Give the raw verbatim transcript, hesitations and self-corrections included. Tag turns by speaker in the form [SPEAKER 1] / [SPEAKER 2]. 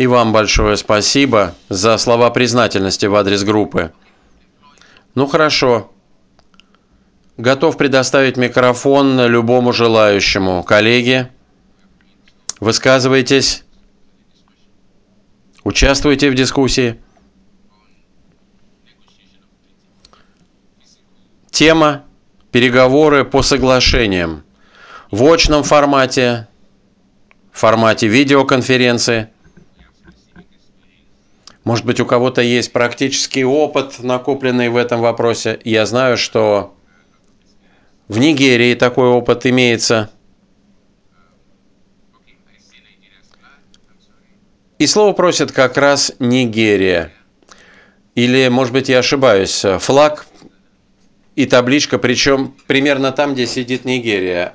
[SPEAKER 1] И вам большое спасибо за слова признательности в адрес группы. Ну хорошо. Готов предоставить микрофон любому желающему. Коллеги, высказывайтесь. Участвуйте в дискуссии. Тема – переговоры по соглашениям в очном формате, в формате видеоконференции. Может быть, у кого-то есть практический опыт, накопленный в этом вопросе. Я знаю, что в Нигерии такой опыт имеется. И слово просит как раз Нигерия. Или, может быть, я ошибаюсь, флаг и табличка, причем примерно там, где сидит Нигерия.